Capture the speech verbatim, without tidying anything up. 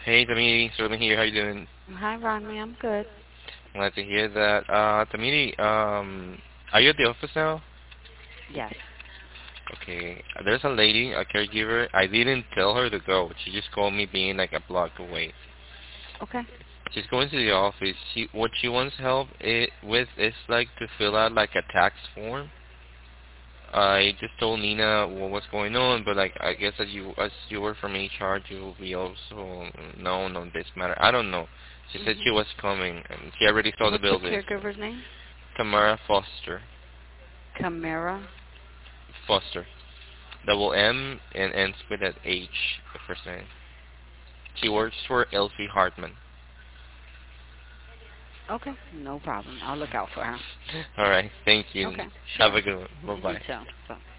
Hey, Tamiri, Sterling here. How you doing? Hi, Rodney. I'm good. Glad to hear that. Uh, Tamiri, um, are you at the office now? Yes. Okay. There's a lady, a caregiver. I didn't tell her to go. She just called me being like a block away. Okay. She's going to the office. She what she wants help it, with is like to fill out like a tax form. I just told Nina what was going on, but like I guess as you as you were from H R, you will be also known on this matter. I don't know. She said Mhm. she was coming, and she already saw the What's the building. caregiver's name? Tamara Foster. Camara. Foster. Double M and ends with an H, the first name. She works for Elsie Hartman. Okay. No problem. I'll look out for her. Alright, thank you. Okay. Have a Sure. good one. You Bye-bye. too. Bye.